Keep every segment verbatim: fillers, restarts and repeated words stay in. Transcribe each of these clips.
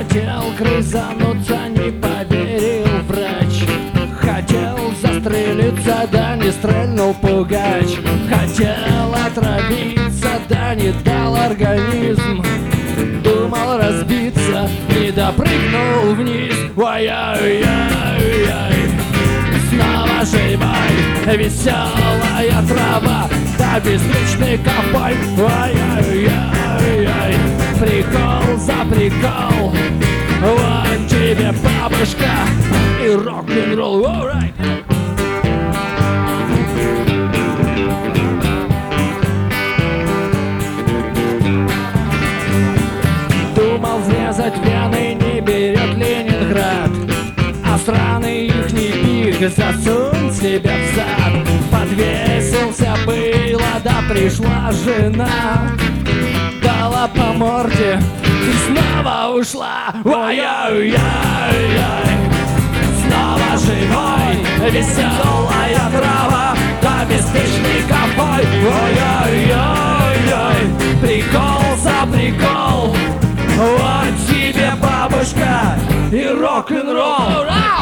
Хотел крызануться, не поверил врач. Хотел застрелиться, да не стрельнул пугач. Хотел отравиться, да не дал организм. Думал разбиться, не допрыгнул вниз. Ой-ой-ой-ой. Снова живой, веселая трава, да беспечный ковбой. Ой-ой-ой-ой. Прикол за прикол. Вот тебе бабушка и рок-н-ролл. Alright. Думал врезать вены, не берет Ленинград. А страны их не пик, засунь себя в зад. Подвесился было, да пришла жена, дала по морде и снова ушла. Ой-ой-ой-ой. Снова живой, веселая трава, да беспечный ковбой. Ой-ой-ой-ой. Прикол за прикол. Вот тебе бабушка и рок-н-ролл.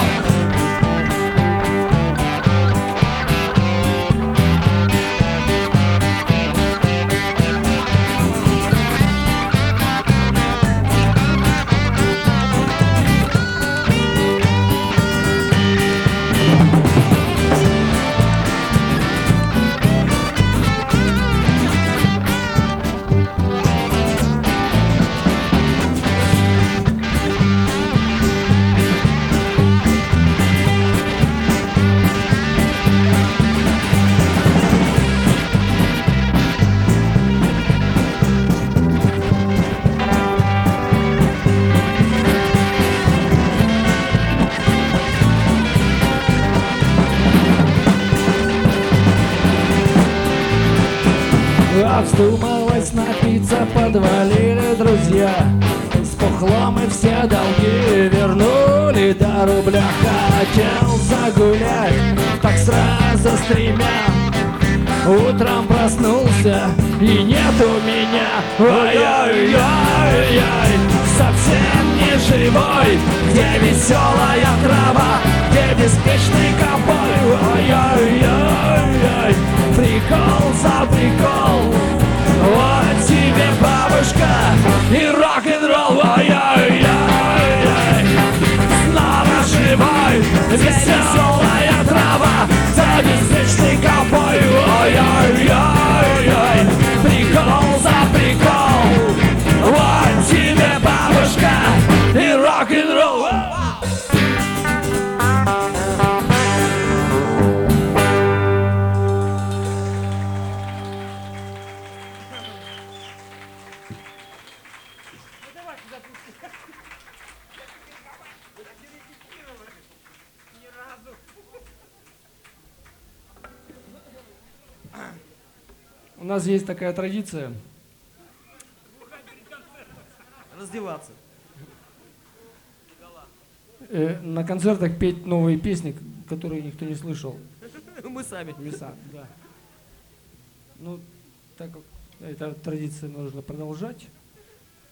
Вздумалось напиться, подвалили друзья. С пухлом и все долги вернули до рубля. Хотел загулять, так сразу с тремя. Утром проснулся и нет у меня. Ой-ой-ой-ой. Совсем не живой, где веселая трава, где беспечный ковбой. Ой-ой-ой-ой. Прикол за прикол. Вот тебе бабушка и рок-н-ролл. Ой-ой-ой-ой. Снова живой, веселая трава, да беспечный ковбой. Ой-ой-ой-ой. Прикол за прикол. Вот тебе бабушка и рок-н-ролл. У нас есть такая традиция. Раздеваться. Э, на концертах петь новые песни, которые никто не слышал. Мы сами. Меса, да. Ну, так как эта традиция нужно продолжать.